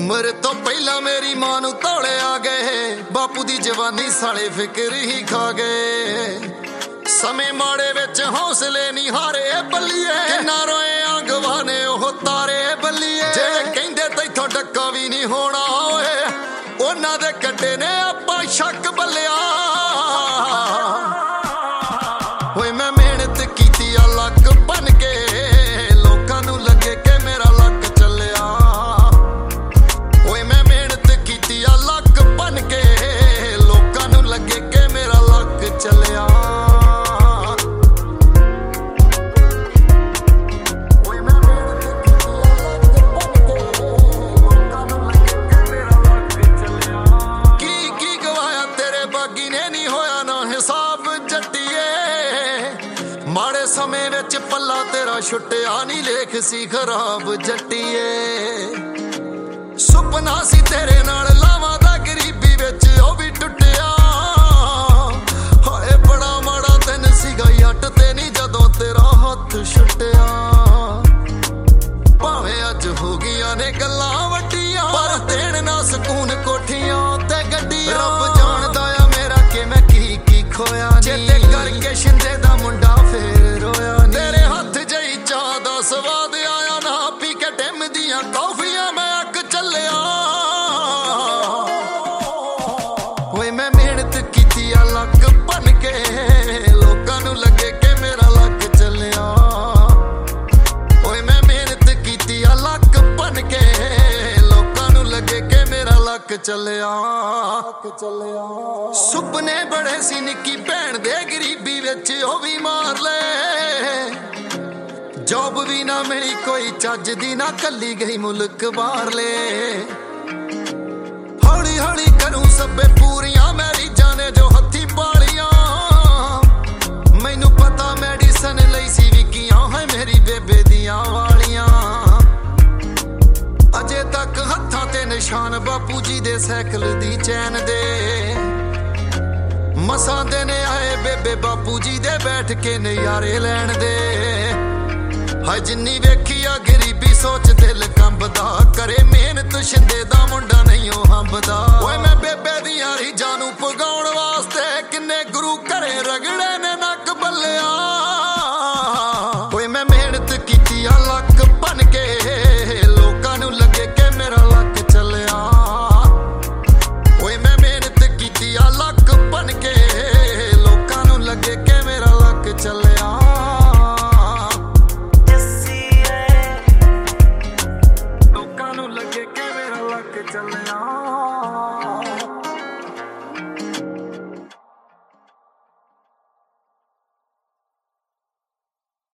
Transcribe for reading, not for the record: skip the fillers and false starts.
उम्र तो पहला मेरी मां नू तौले आ गए, बापू दी जवानी साले फिक्र ही खा गए। समय माड़े विच हौसले नहीं हारे बल्लीए, किन्ना रोए आंगवाने ओह तारे बल्लीए। जेड़े कहंदे तैथों डक्का भी नहीं होना ओए, उन्हां दे कट्टे ने आपां शक बल्लिया। ओए मैं मेहनत कीती अलग बन के, लोकां नू लगे कि मेरा लक चलिया। ओए मैं मेहनत कीती अलग बन के, लोकां नू लगे कि मेरा लक चलिया। माड़े समय विच पल्ला तेरा छुट्टिया नहीं, लेख सी खराब जट्टीए। सुपना सी तेरे नाल लावां दा गरीबी विच ओ भी टुटिया। हाए बड़ा माड़ा दिन सीगा यट ते नहीं जदों तेरा हथ छुट्टिया। भावें अज हो गईयां ने गल्लां वड्डियां, पर देण ना सकून कोठियां ते गड्डियां। रब जानदा आ मेरा कि मैं की खोया, चेते करके शिंदे दा मुंडा फेर रोया। तेरे हथ जई चाह दा स्वाद आया ना, पी के टिम दियां कॉफियां मैं अग चलिया। ओए मैं मेहनत कीती अलग बन के, लोकां नू लगे कि मेरा लक चलिया। ओए मैं मेहनत कीती अलग बन के, लोकां नू लगे कि मेरा लक चलिया। सुपने बड़े सी निक्की भैन दे गरीबी विच ओ भी मार ले। जॉब भी ना मिली कोई चज दी, ना कली गई मुल्क बाहर ले। हौली हौली करूं सबे पूरियां मेरी जाने जो हथी पालियां। मैनू पता मेडिसन लई सी विकियां है मेरी बेबे दियां वालियां। अजे तक हत्थां ते निशान बापू जी दे साइकिल दी चैन दे। मसां दिन आए बेबे बापू जी दे बैठ के नज़ारे लैण दे। हाय जिन्नी वेखी आ गरीबी सोच दिल कंबदा, करे मेहनत शिंदे दा मुंडा नहीं ओ हंबदा। ओए मैं बेबे दियां रीझां नू पुगाउण वास्ते किन्ने गुरु घरे रगड़े ने नक बल्लिया। ओए मैं मेहनत कीती अलग बन के, लोकां नू लगे कि मेरा लक चलिया। ओए मैं मेहनत कीती अलग बन के, लोकां नू लगे कि मेरा लक चलिया।